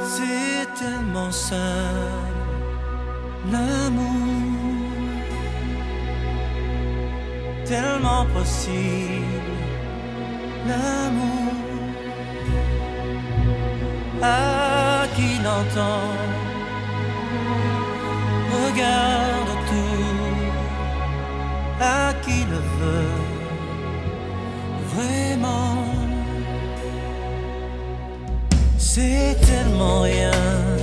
C'est tellement simple, l'amour, tellement possible, l'amour. À qui l'entend, regarde tout, à qui le veut vraiment. C'est tellement rien.